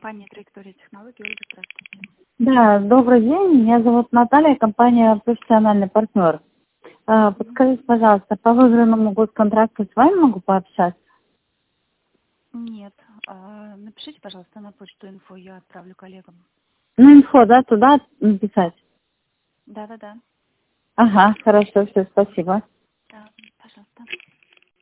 компания «Траектория технологий». Ольга, здравствуйте. Да, добрый день. Меня зовут Наталья, компания «Профессиональный партнер». Подскажите, пожалуйста, по выигранному госконтракту с вами могу пообщаться? Нет. Напишите, пожалуйста, на почту инфо, я отправлю коллегам. Ну, инфо, да, туда написать? Да. Ага, хорошо, все, спасибо. Да, пожалуйста.